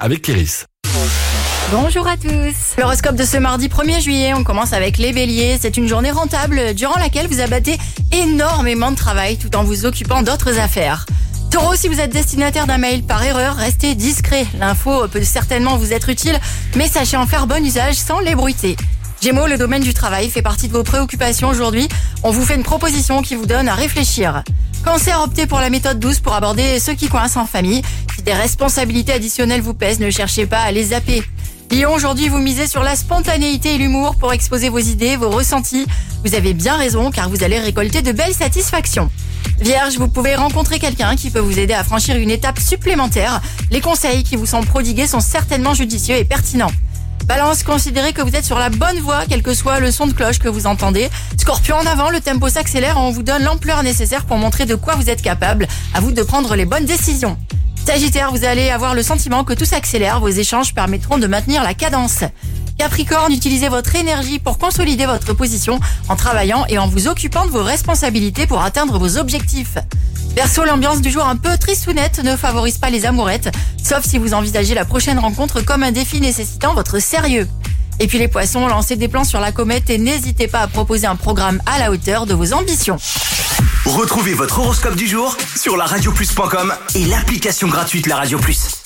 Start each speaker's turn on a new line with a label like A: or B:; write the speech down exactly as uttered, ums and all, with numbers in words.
A: avec Kéris.
B: Bonjour à tous. L'horoscope de ce mardi premier juillet, on commence avec les béliers. C'est une journée rentable durant laquelle vous abattez énormément de travail tout en vous occupant d'autres affaires. Taureau, si vous êtes destinataire d'un mail par erreur, restez discret. L'info peut certainement vous être utile, mais sachez en faire bon usage sans l'ébruiter. Gémeaux, le domaine du travail fait partie de vos préoccupations aujourd'hui. On vous fait une proposition qui vous donne à réfléchir. Cancer, optez pour la méthode douce pour aborder ceux qui coincent en famille. Si des responsabilités additionnelles vous pèsent, ne cherchez pas à les zapper. Lion, aujourd'hui, vous misez sur la spontanéité et l'humour pour exposer vos idées, vos ressentis. Vous avez bien raison car vous allez récolter de belles satisfactions. Vierge, vous pouvez rencontrer quelqu'un qui peut vous aider à franchir une étape supplémentaire. Les conseils qui vous sont prodigués sont certainement judicieux et pertinents. Balance, considérez que vous êtes sur la bonne voie, quel que soit le son de cloche que vous entendez. Scorpion, en avant, le tempo s'accélère et on vous donne l'ampleur nécessaire pour montrer de quoi vous êtes capable. À vous de prendre les bonnes décisions. Sagittaire, vous allez avoir le sentiment que tout s'accélère, vos échanges permettront de maintenir la cadence. Capricorne, utilisez votre énergie pour consolider votre position en travaillant et en vous occupant de vos responsabilités pour atteindre vos objectifs. Verseau, l'ambiance du jour un peu tristounette ne favorise pas les amourettes, sauf si vous envisagez la prochaine rencontre comme un défi nécessitant votre sérieux. Et puis les poissons, lancez des plans sur la comète et n'hésitez pas à proposer un programme à la hauteur de vos ambitions.
C: Retrouvez votre horoscope du jour sur la radio plus point com et l'application gratuite La Radio Plus.